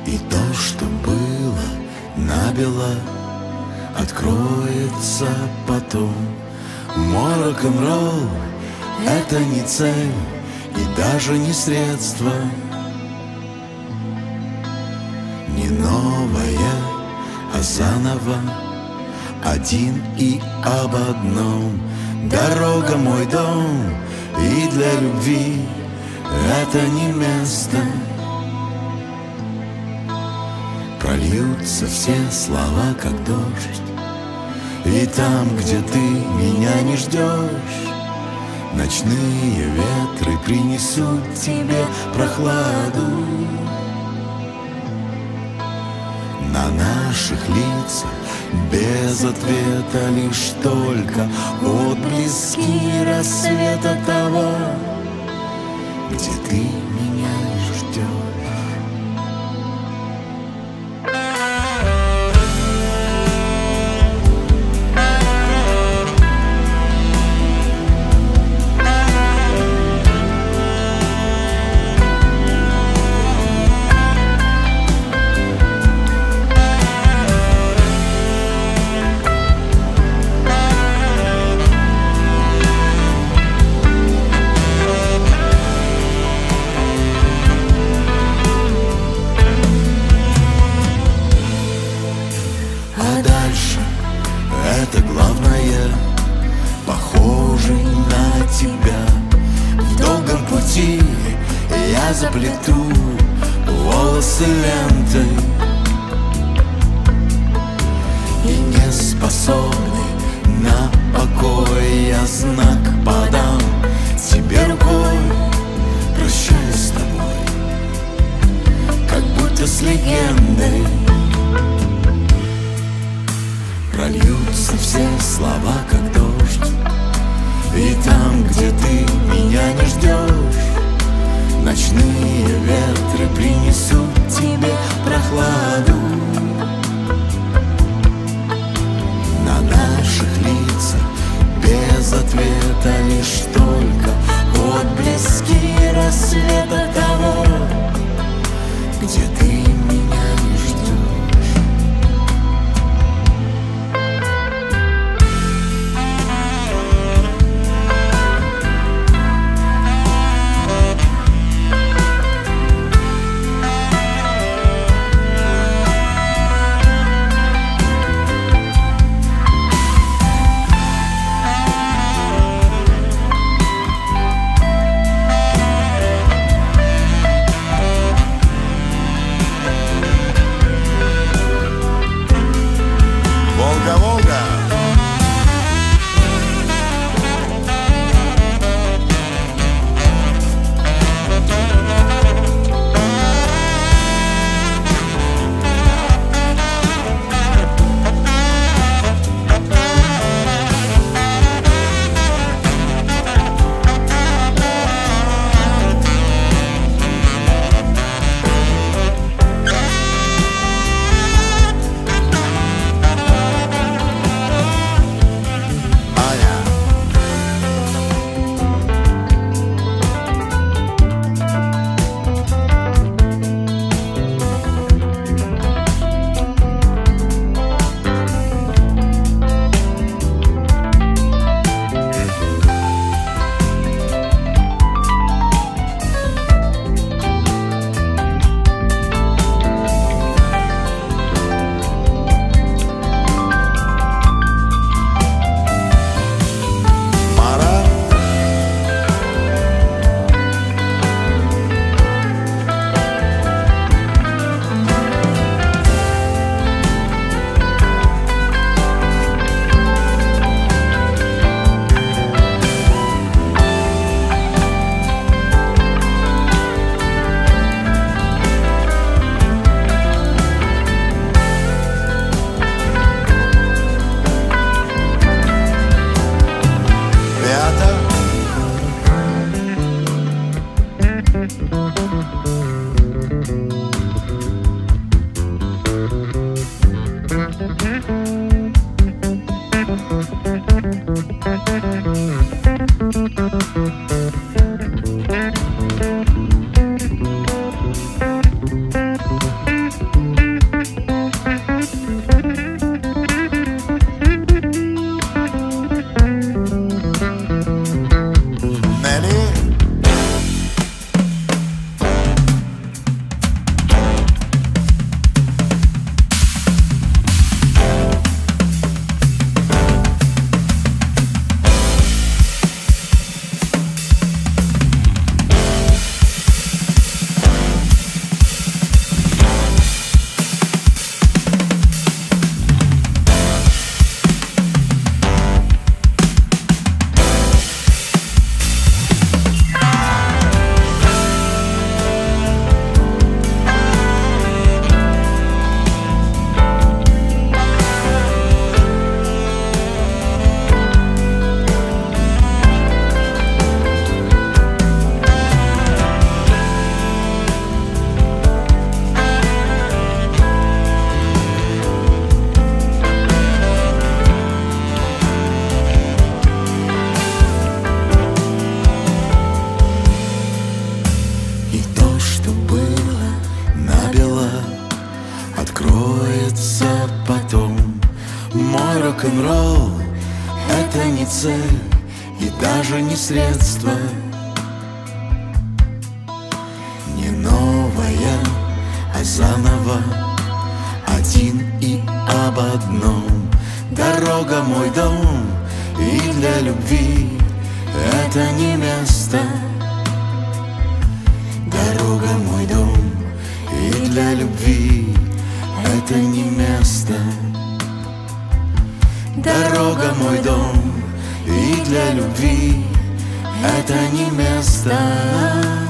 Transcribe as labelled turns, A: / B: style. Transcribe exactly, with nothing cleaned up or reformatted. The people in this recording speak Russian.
A: И то, что было набело, откроется потом. Мой рок-н-ролл — это не цель и даже не средство, не новое, а заново, один и об одном. Дорога — мой дом, и для любви это не место. Прольются все слова, как дождь, и там, где ты меня не ждешь, ночные ветры принесут тебе прохладу. На наших лицах без ответа лишь только отблески рассвета того, где ты меня не ждешь. Это главное, похожий на тебя. В долгом пути я заплету волосы лентой, и не способный на покой я знак подам тебе рукой. Прощаюсь с тобой, как будто с легендой. Прольются все слова, как дождь, и там, где ты меня не ждешь, ночные ветры принесут тебе прохладу. На наших лицах без ответа лишь только отблески рассвета того, где ты меня не ждешь. рок-н-ролл — это не цель и даже не средство, не новая, а заново, один и об одном. Дорога — мой дом, и для любви это не место. Дорога — мой дом, и для любви это не место. Дорога — мой дом, и для любви это не место.